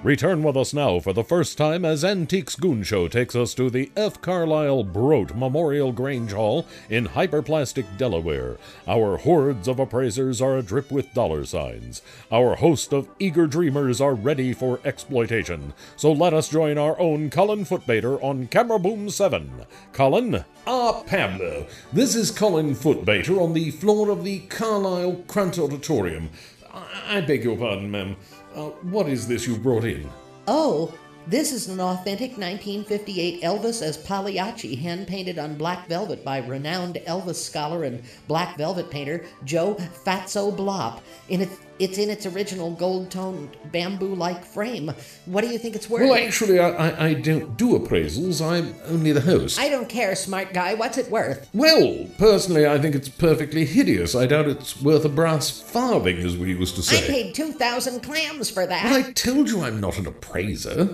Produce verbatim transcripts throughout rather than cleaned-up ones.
Return with us now for the first time as Antiques Goon Show takes us to the F. Carlisle Brote Memorial Grange Hall in Hyperplastic, Delaware. Our hordes of appraisers are adrip with dollar signs. Our host of eager dreamers are ready for exploitation. So let us join our own Colin Footbaiter on Camera Boom seven. Colin? Ah, Pablo. This is Colin Footbaiter on the floor of the Carlisle Krant Auditorium. I, I beg your pardon, ma'am. Uh, what is this you brought in? Oh, this is an authentic nineteen fifty-eight Elvis as Pagliacci, hand-painted on black velvet by renowned Elvis scholar and black velvet painter Joe Fatso Blop. In it, it's in its original gold-toned bamboo-like frame. What do you think it's worth? Well, actually, I, I, I don't do appraisals. I'm only the host. I don't care, smart guy. What's it worth? Well, personally, I think it's perfectly hideous. I doubt it's worth a brass farthing, as we used to say. I paid two thousand clams for that. Well, I told you I'm not an appraiser.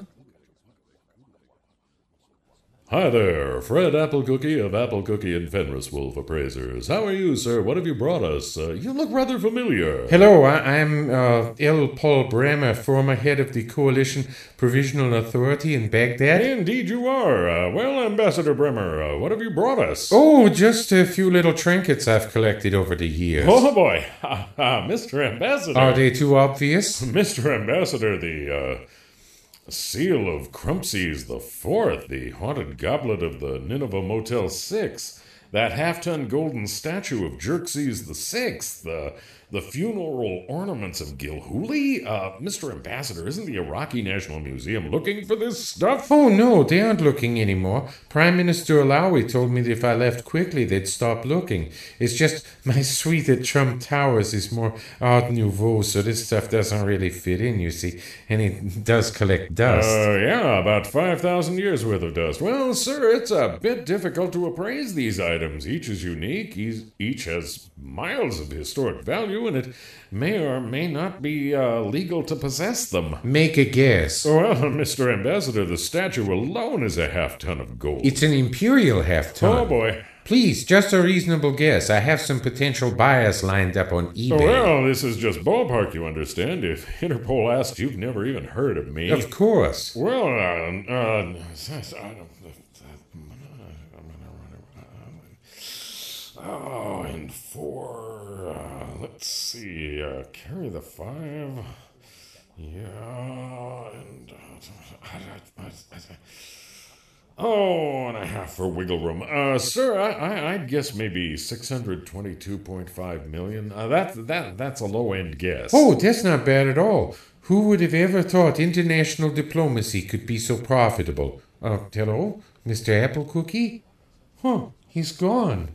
Hi there, Fred Applecookie of Applecookie and Fenris Wolf Appraisers. How are you, sir? What have you brought us? Uh, you look rather familiar. Hello, I- I'm uh, L. Paul Bremer, former head of the Coalition Provisional Authority in Baghdad. Indeed you are. Uh, well, Ambassador Bremer, uh, what have you brought us? Oh, just a few little trinkets I've collected over the years. Oh, boy. Ha, ha, Mister Ambassador. Are they too obvious? Mister Ambassador, the, uh... seal of Crumpsies the Fourth, the haunted goblet of the Nineveh Motel Six, that half-ton golden statue of Xerxes the Sixth, the the funeral ornaments of Gilhooly. Uh, Mister Ambassador, isn't the Iraqi National Museum looking for this stuff? Oh, no, they aren't looking anymore. Prime Minister Alawi told me that if I left quickly, they'd stop looking. It's just my suite at Trump Towers is more Art Nouveau, so this stuff doesn't really fit in, you see, and it does collect dust. Uh, yeah, about five thousand years worth of dust. Well, sir, it's a bit difficult to appraise these items. Each is unique. Each has miles of historic value, and it may or may not be uh, legal to possess them. Make a guess. Well, Mister Ambassador, the statue alone is a half-ton of gold. It's an imperial half-ton. Oh, boy. Please, just a reasonable guess. I have some potential buyers lined up on eBay. Well, this is just ballpark, you understand. If Interpol asks, you've never even heard of me. Of course. Well, uh, uh, oh, and four, uh, let's see, uh, carry the five, yeah, and, uh, oh, and a half for wiggle room. Uh, sir, I, I, I'd guess maybe six hundred twenty-two point five million. Uh, that, that, that's a low-end guess. Oh, that's not bad at all. Who would have ever thought international diplomacy could be so profitable? Uh, hello? Mister Applecookie? Huh, he's gone.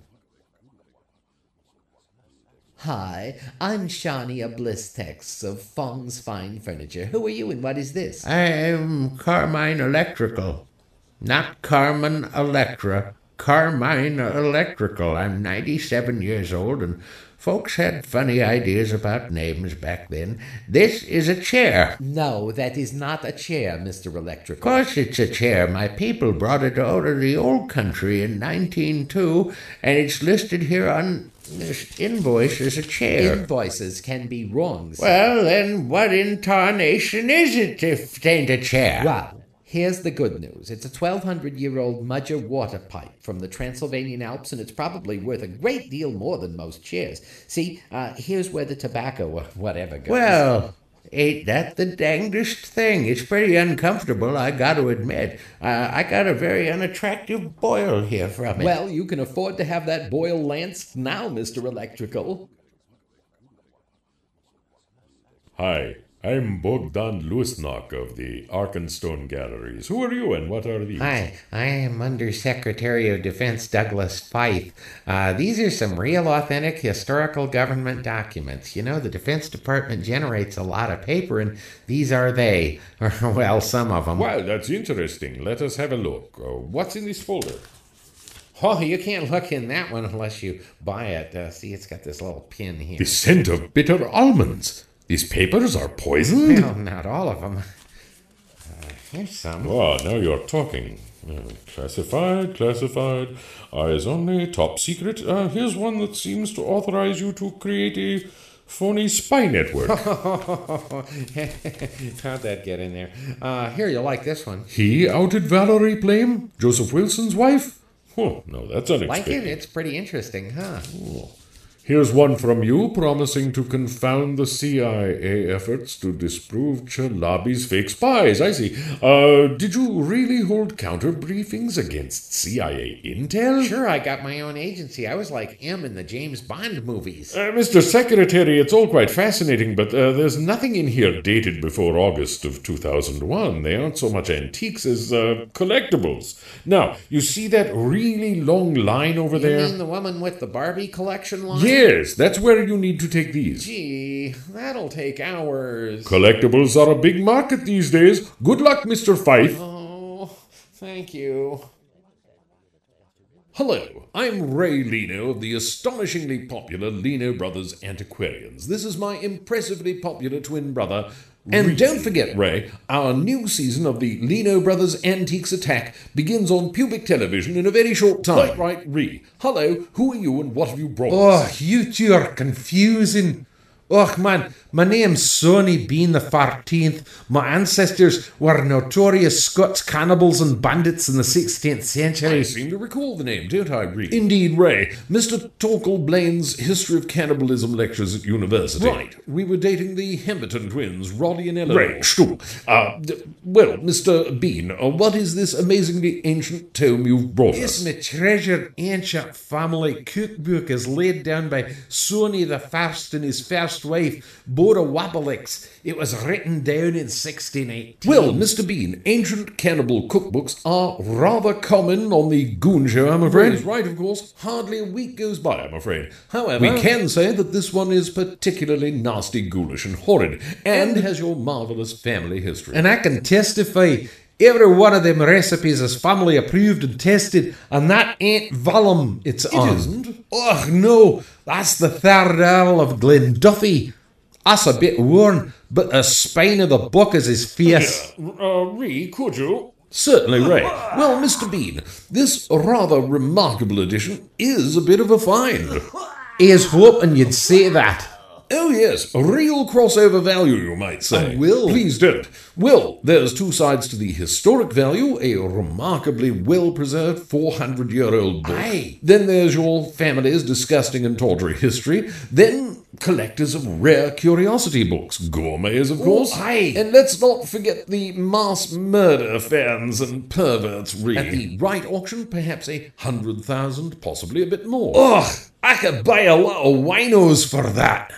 Hi, I'm Shania Blistex of Fong's Fine Furniture. Who are you and what is this? I am Carmine Electrical. Not Carmen Electra, Carmine Electrical. I'm ninety-seven years old, and folks had funny ideas about names back then. This is a chair. No, that is not a chair, Mister Electrical. Of course it's a chair. My people brought it out of the old country in nineteen oh two, and it's listed here on this invoice as a chair. Invoices can be wrong, sir. Well, then what in tarnation is it if it ain't a chair? Well, here's the good news. It's a twelve hundred year old Mudger water pipe from the Transylvanian Alps, and it's probably worth a great deal more than most chairs. See, uh, here's where the tobacco or whatever goes. Well, ain't that the dangdest thing? It's pretty uncomfortable, I got to admit. Uh, I got a very unattractive boil here from it. Well, you can afford to have that boil lanced now, Mister Electrical. Hi, I'm Bogdan Lusnok of the Arkenstone Galleries. Who are you and what are these? Hi, I am Undersecretary of Defense Douglas Fife. Uh, these are some real authentic historical government documents. You know, the Defense Department generates a lot of paper, and these are they. Or, well, some of them. Well, that's interesting. Let us have a look. Uh, what's in this folder? Oh, you can't look in that one unless you buy it. Uh, see, it's got this little pin here. The scent of bitter almonds. These papers are poisoned? Well, not all of them. Uh, here's some. Oh, now you're talking. Uh, classified, classified. Eyes only, top secret. Uh, here's one that seems to authorize you to create a Phony spy network. How'd that get in there? Uh, here, you'll like this one. He outed Valerie Plame, Joseph Wilson's wife? Oh, no, that's Like unexpected. it? It's pretty interesting, huh? Here's one from you promising to confound the C I A efforts to disprove Chalabi's fake spies. I see. Uh, did you really hold counter briefings against C I A intel? Sure, I got my own agency. I was like M in the James Bond movies. Uh, Mister Secretary, it's all quite fascinating, but uh, there's nothing in here dated before August of two thousand one. They aren't so much antiques as uh, collectibles. Now, you see that really long line over You there? mean the woman with the Barbie collection line? Yes, that's where you need to take these. Gee, that'll take hours. Collectibles are a big market these days. Good luck, Mister Fife. Oh, thank you. Hello, I'm Ray Leno of the astonishingly popular Leno Brothers Antiquarians. This is my impressively popular twin brother. And don't forget, Ray, our new season of the Leno Brothers Antiques Attack begins on Pubic Television in a very short time. Right, right, Ree. Hello, who are you and what have you brought Oh, us? you two are confusing. Oh, man, my name's Sonny Bean the fourteenth. My ancestors were notorious Scots cannibals and bandits in the sixteenth I century. seem to recall the name, don't I, Ree? Indeed, Ray. Mister Torkel Blaine's History of Cannibalism lectures at university. Right. We were dating the Hemberton twins, Roddy and Eleanor. Ray, Stuhl. Uh, d- well, Mister Bean, uh, what is this amazingly ancient tome you've brought This us? my treasured ancient family cookbook is laid down by Sonny the First and his first wife, Bora Wabelix. It was written down in sixteen eighteen. Well, Mister Bean, ancient cannibal cookbooks are rather common on the Goon Show, I'm afraid. He's right, of course. Hardly a week goes by, I'm afraid. However, we can say that this one is particularly nasty, ghoulish, and horrid, and has your marvelous family history. And I can testify every one of them recipes is family approved and tested, and that ain't vellum it's It on. isn't. Oh, no, that's the third Earl of Glenduffy. That's a bit worn, but the spine of the book is his face. Uh, Ree, could you? Certainly, Ray. Well, Mister Bean, this rather remarkable edition is a bit of a find. He is hoping you'd say that. Oh, yes, a real crossover value, you might say. I will. Please don't. Well, there's two sides to the historic value, a remarkably well-preserved four hundred year old book. Aye. Then there's your family's disgusting and tawdry history. Then collectors of rare curiosity books, gourmets, of course. aye. And let's not forget the mass murder fans and perverts, Ree. At the right auction, perhaps a hundred thousand, possibly a bit more. Ugh, I could buy a lot of winos for that.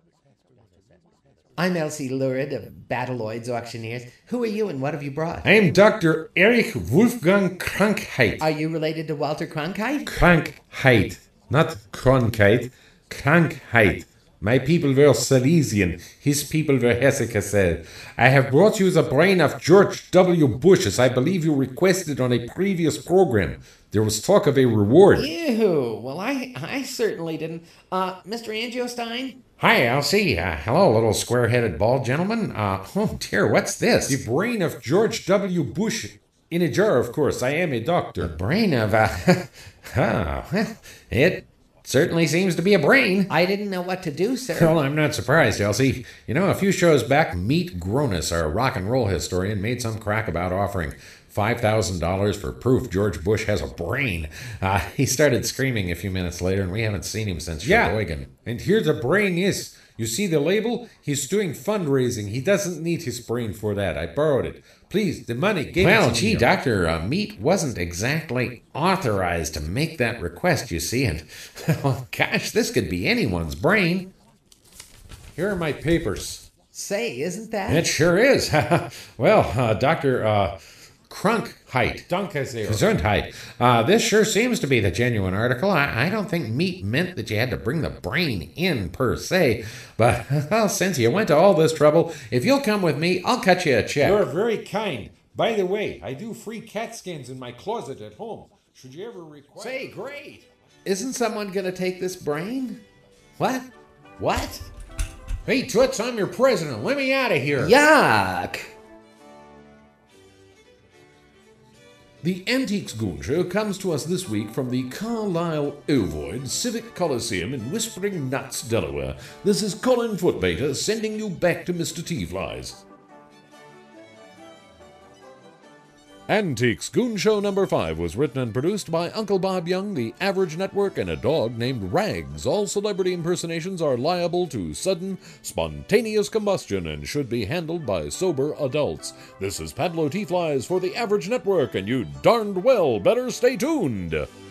I'm Elsie Lurid of Battleoids Auctioneers. Who are you and what have you brought? I'm Doctor Erich Wolfgang Krankheit. Are you related to Walter Cronkite? Krankheit, not Cronkite. Krankheit. My people were Silesian. His people were Hesse-Kassel. I have brought you the brain of George W. Bush, as I believe you requested on a previous program. There was talk of a reward. Ew. Well, I I certainly didn't. Uh, Mister Angiostein? Hi, Elsie. Uh, hello, little square-headed bald gentleman. Uh, oh, dear, what's this? The brain of George W. Bush. In a jar, of course. I am a doctor. Brain of, uh, oh, well, it certainly seems to be a brain. I didn't know what to do, sir. Well, I'm not surprised, Elsie. You know, a few shows back, Meet Gronis, our rock and roll historian, made some crack about offering five thousand dollars for proof George Bush has a brain. Uh, he started screaming a few minutes later, and we haven't seen him since Yeah. Sheboygan. And here the brain is. You see the label? He's doing fundraising. He doesn't need his brain for that. I borrowed it. Please, the money. Give it Well, to gee, me. Doctor uh, Meat wasn't exactly authorized to make that request, you see, and, oh, gosh, this could be anyone's brain. Here are my papers. Say, isn't that? It sure is. Well, uh, Doctor Uh, Crunkheit. Danke sehr. Gesundheit. Uh, this sure seems to be the genuine article. I, I don't think Meat meant that you had to bring the brain in per se, but well, since you went to all this trouble, if you'll come with me, I'll cut you a check. You're very kind. By the way, I do free CAT scans in my closet at home. Should you ever require... Say, great. Isn't someone going to take this brain? What? What? Hey, Toots, I'm your president. Let me out of here. Yuck. The Antiques Goon Show comes to us this week from the Carlisle Ovoid Civic Coliseum in Whispering Nuts, Delaware. This is Colin Footbaiter sending you back to Mister T-Flies. Antiques Goon Show number five was written and produced by Uncle Bob Young, The Average Network, and a dog named Rags. All celebrity impersonations are liable to sudden, spontaneous combustion and should be handled by sober adults. This is Pablo T-Flies for The Average Network, and you darned well better stay tuned!